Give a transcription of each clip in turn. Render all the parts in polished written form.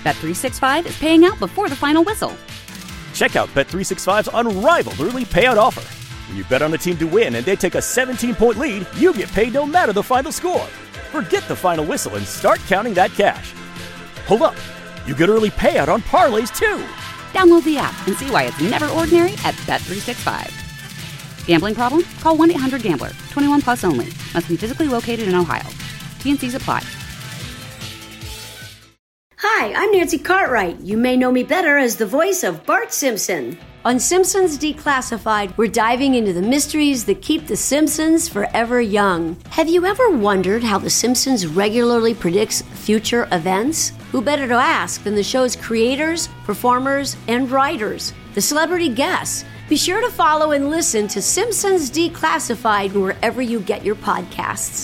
Bet365 is paying out before the final whistle. Check out Bet365's unrivaled early payout offer. When you bet on a team to win and they take a 17-point lead, you get paid no matter the final score. Forget the final whistle and start counting that cash. Hold up. You get early payout on parlays, too. Download the app and see why it's never ordinary at Bet365. Gambling problem? Call 1-800-GAMBLER. 21 plus only. Must be physically located in Ohio. T&Cs apply. Hi, I'm Nancy Cartwright. You may know me better as the voice of Bart Simpson. On Simpsons Declassified, we're diving into the mysteries that keep the Simpsons forever young. Have you ever wondered how The Simpsons regularly predicts future events? Who better to ask than the show's creators, performers, and writers, the celebrity guests? Be sure to follow and listen to Simpsons Declassified wherever you get your podcasts.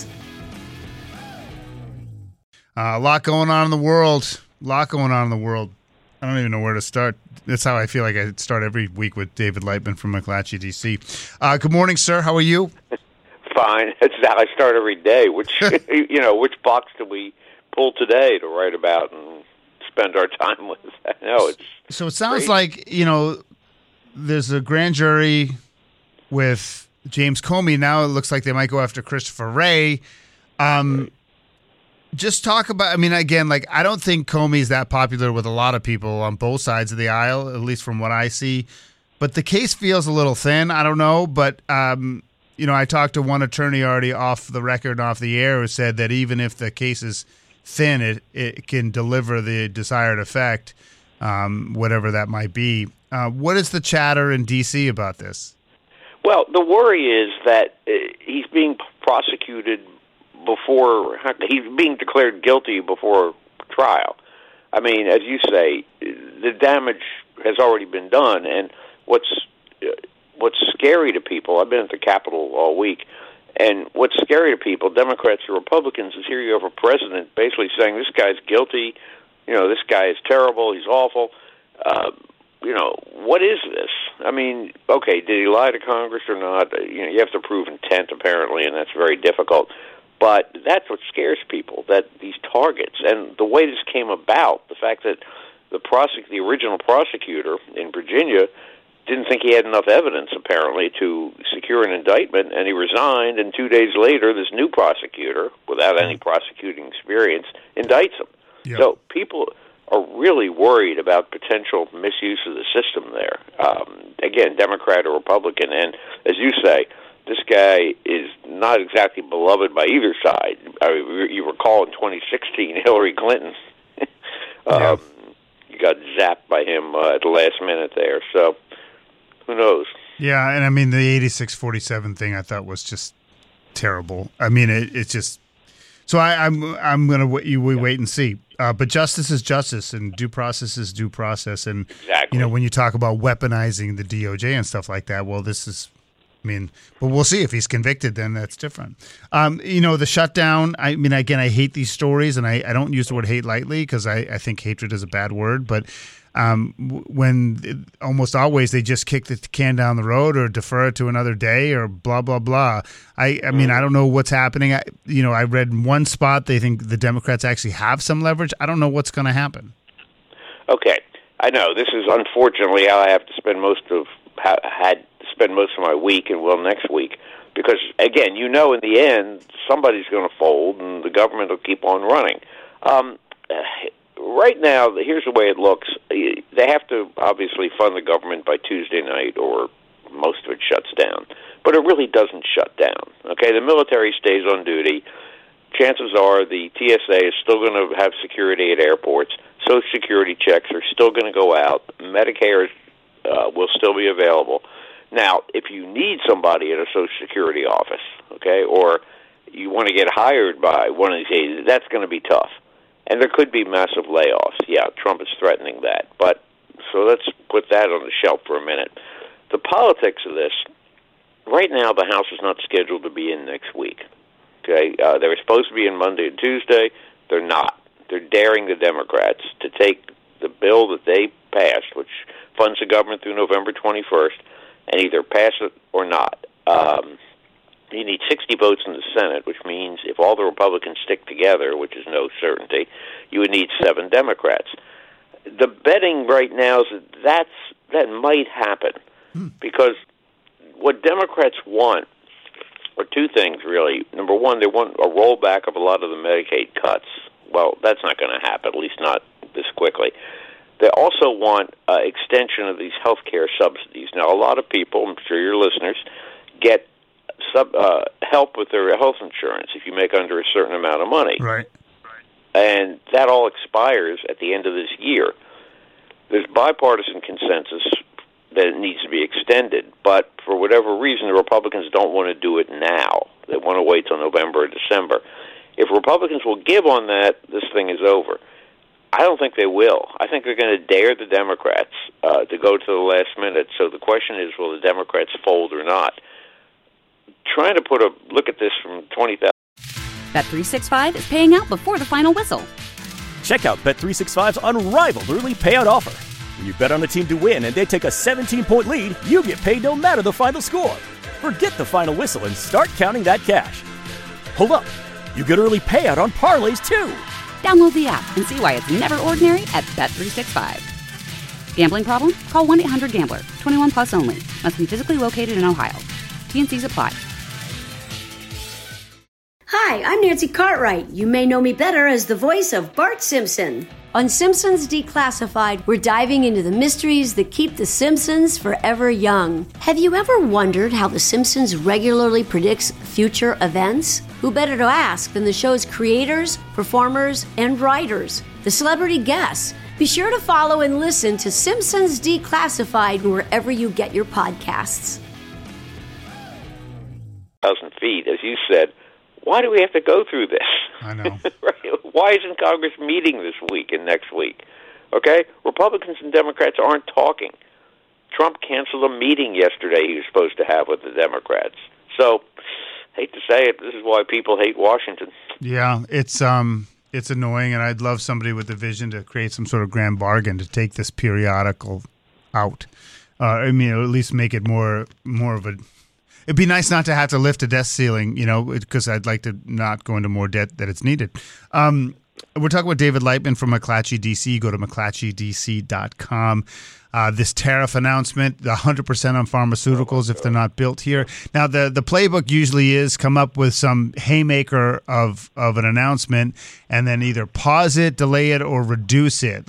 A lot going on in the world. I don't even know where to start. That's how I feel like I start every week with David Lightman from McClatchy, D.C. Good morning, sir. How are you? Fine. That's how I start every day. Which box do we pull today to write about and spend our time with? I know it's. So it sounds like there's a grand jury with James Comey. Now it looks like they might go after Christopher Wray. Just talk about, again, I don't think Comey's that popular with a lot of people on both sides of the aisle, at least from what I see. But the case feels a little thin. I don't know. But, I talked to one attorney already off the record and off the air who said that even if the case is thin, it can deliver the desired effect, whatever that might be. What is the chatter in D.C. about this? Well, the worry is that he's being prosecuted before he's being declared guilty before trial. As you say, the damage has already been done, and what's scary to people, I've been at the Capitol all week, and what's scary to people, Democrats or Republicans, is here you have a president basically saying this guy's guilty, this guy is terrible, he's awful. What is this? Okay, did he lie to Congress or not? You have to prove intent apparently, and that's very difficult. But that's what scares people, that these targets, and the way this came about, the fact that the original prosecutor in Virginia didn't think he had enough evidence, apparently, to secure an indictment, and he resigned, and 2 days later, this new prosecutor, without any prosecuting experience, indicts him. Yep. So people are really worried about potential misuse of the system there. Again, Democrat or Republican, and as you say, this guy is not exactly beloved by either side. You recall in 2016, Hillary Clinton, you got zapped by him at the last minute there. So who knows? Yeah, and the 86-47 thing I thought was just terrible. It's just. So I'm gonna wait and see. But justice is justice, and due process is due process. And exactly. When you talk about weaponizing the DOJ and stuff like that, well, this is. But we'll see if he's convicted, then that's different. The shutdown, again, I hate these stories, and I don't use the word hate lightly because I think hatred is a bad word. But almost always they just kick the can down the road or defer it to another day or blah, blah, blah. I don't know what's happening. I read in one spot they think the Democrats actually have some leverage. I don't know what's going to happen. Okay. I know. This is unfortunately how I have to spend most of my week and will next week, because again, in the end, somebody's going to fold and the government will keep on running. Right now, here's the way it looks. They have to obviously fund the government by Tuesday night or most of it shuts down. But it really doesn't shut down. Okay, the military stays on duty. Chances are the TSA is still going to have security at airports. Social Security checks are still going to go out. Medicare will still be available. Now, if you need somebody at a Social Security office, okay, or you want to get hired by one of these agencies, that's going to be tough. And there could be massive layoffs. Yeah, Trump is threatening that. But so let's put that on the shelf for a minute. The politics of this, right now the House is not scheduled to be in next week. Okay, they were supposed to be in Monday and Tuesday. They're not. They're daring the Democrats to take the bill that they passed, which funds the government through November 21st, and either pass it or not. You need 60 votes in the Senate, which means if all the Republicans stick together, which is no certainty, you would need 7 Democrats. the betting right now is that might happen because what Democrats want are two things, really. Number one, they want a rollback of a lot of the Medicaid cuts. Well, that's not going to happen, at least not this quickly. They also want extension of these health care subsidies. Now, a lot of people, I'm sure your listeners, get help with their health insurance if you make under a certain amount of money. Right. And that all expires at the end of this year. There's bipartisan consensus that it needs to be extended, but for whatever reason, the Republicans don't want to do it now. They want to wait till November or December. If Republicans will give on that, this thing is over. I don't think they will. I think they're going to dare the Democrats to go to the last minute. So the question is, will the Democrats fold or not? Trying to look at this from 20,000. Bet365 is paying out before the final whistle. Check out Bet365's unrivaled early payout offer. When you bet on a team to win and they take a 17-point lead, you get paid no matter the final score. Forget the final whistle and start counting that cash. Hold up. You get early payout on parlays, too. Download the app and see why it's never ordinary at Bet365. Gambling problem? Call 1-800-GAMBLER. 21 plus only. Must be physically located in Ohio. T&Cs apply. Hi, I'm Nancy Cartwright. You may know me better as the voice of Bart Simpson. On Simpsons Declassified, we're diving into the mysteries that keep The Simpsons forever young. Have you ever wondered how The Simpsons regularly predicts future events? Who better to ask than the show's creators, performers, and writers, the celebrity guests? Be sure to follow and listen to Simpsons Declassified wherever you get your podcasts. 1,000 feet, as you said. Why do we have to go through this? I know. Right? Why isn't Congress meeting this week and next week? Okay? Republicans and Democrats aren't talking. Trump canceled a meeting yesterday he was supposed to have with the Democrats. So, hate to say it, this is why people hate Washington. Yeah, it's annoying, and I'd love somebody with a vision to create some sort of grand bargain to take this periodical out. At least make it more of a... It'd be nice not to have to lift a debt ceiling, because I'd like to not go into more debt that it's needed. We're talking with David Lightman from McClatchy DC. Go to McClatchyDC.com. This tariff announcement, the 100% on pharmaceuticals if they're not built here. Now, the playbook usually is come up with some haymaker of an announcement and then either pause it, delay it, or reduce it.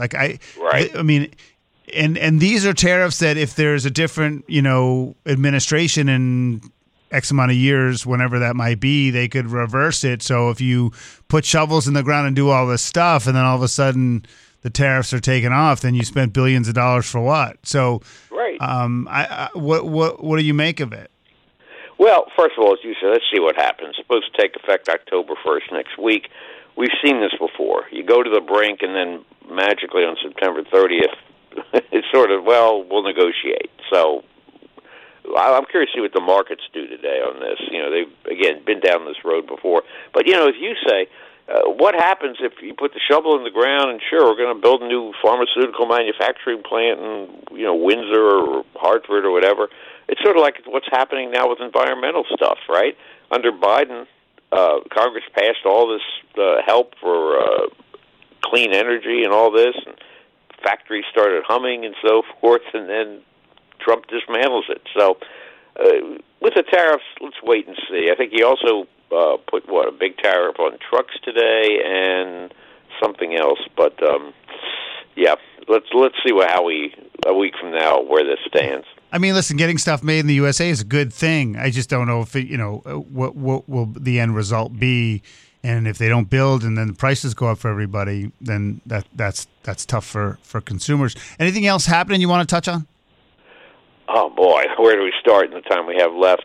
And these are tariffs that if there's a different, administration in X amount of years, whenever that might be, they could reverse it. So if you put shovels in the ground and do all this stuff, and then all of a sudden the tariffs are taken off, then you spent billions of dollars for what? So, right. What do you make of it? Well, first of all, as you said, let's see what happens. It's supposed to take effect October 1st next week. We've seen this before. You go to the brink, and then magically on September 30th, it's sort of, we'll negotiate. So I'm curious to see what the markets do today on this. They've, again, been down this road before. But, as you say, what happens if you put the shovel in the ground and, sure, we're going to build a new pharmaceutical manufacturing plant in, Windsor or Hartford or whatever. It's sort of like what's happening now with environmental stuff, right? Under Biden, Congress passed all this help for clean energy and all this, and factories started humming and so forth, and then Trump dismantles it. So with the tariffs, let's wait and see. I think he also put, a big tariff on trucks today and something else. But, let's see a week from now where this stands. Listen, getting stuff made in the USA is a good thing. I just don't know if what will the end result be. And if they don't build and then the prices go up for everybody, then that's tough for consumers. Anything else happening you want to touch on? Oh, boy. Where do we start in the time we have left?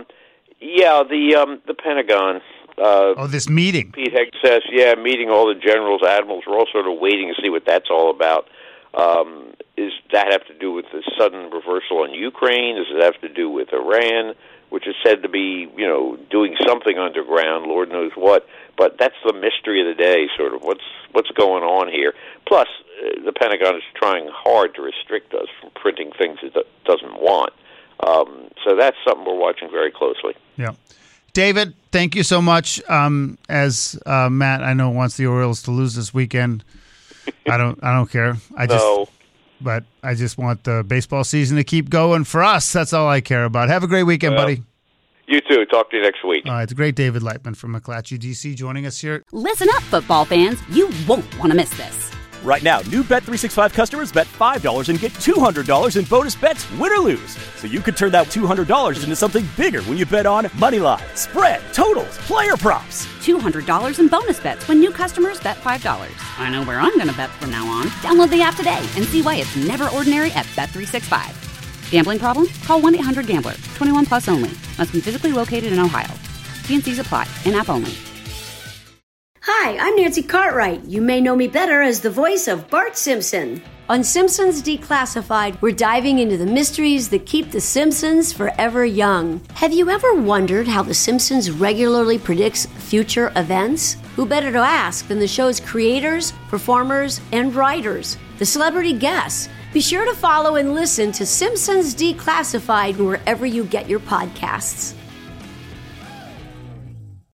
The Pentagon. This meeting. Pete Hegseth, meeting all the generals, admirals. We're all sort of waiting to see what that's all about. Does that have to do with the sudden reversal on Ukraine? Does it have to do with Iran, which is said to be, doing something underground, Lord knows what? But that's the mystery of the day, sort of what's going on here. Plus, the Pentagon is trying hard to restrict us from printing things it doesn't want. So that's something we're watching very closely. Yeah. David, thank you so much. As Matt, I know, wants the Orioles to lose this weekend, I don't care. But I just want the baseball season to keep going for us. That's all I care about. Have a great weekend, buddy. You too. Talk to you next week. All right, the great David Lightman from McClatchy, D.C. joining us here. Listen up, football fans. You won't want to miss this. Right now, new Bet365 customers bet $5 and get $200 in bonus bets, win or lose. So you could turn that $200 into something bigger when you bet on money line, spread, totals, player props. $200 in bonus bets when new customers bet $5. I know where I'm going to bet from now on. Download the app today and see why it's never ordinary at Bet365. Gambling problem? Call 1-800-GAMBLER. 21 plus only. Must be physically located in Ohio. T&Cs apply. In-app only. Hi, I'm Nancy Cartwright. You may know me better as the voice of Bart Simpson. On Simpsons Declassified, we're diving into the mysteries that keep the Simpsons forever young. Have you ever wondered how the Simpsons regularly predicts future events? Who better to ask than the show's creators, performers, and writers, the celebrity guests? Be sure to follow and listen to Simpsons Declassified wherever you get your podcasts.